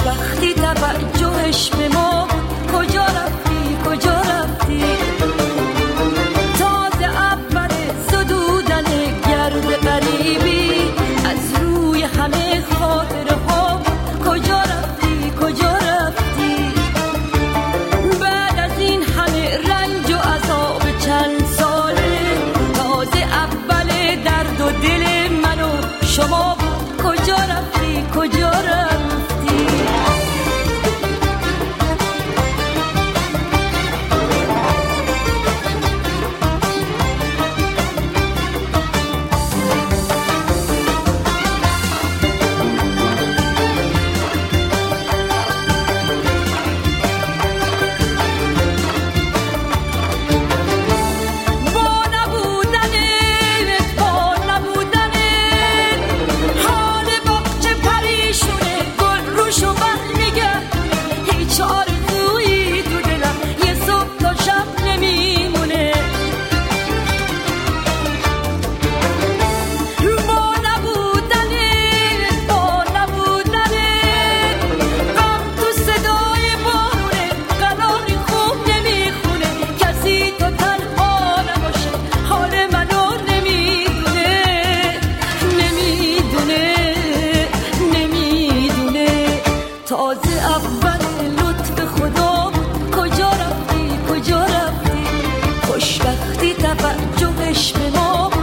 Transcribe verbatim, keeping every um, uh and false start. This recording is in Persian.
خوشبختی توجهش به ما کجا رفتی کجا رفتی تازه اول زدودن گرد غریبی از روی همه خاطره ها کجا رفتی کجا رفتی بعد از این همه رنج و عذاب چند ساله تازه اول درد و دل من و شما کجا رفتی کجا رفتی تازه اول لطف خدا کجا رفتی کجا رفتی خوشبختی توجهش به ما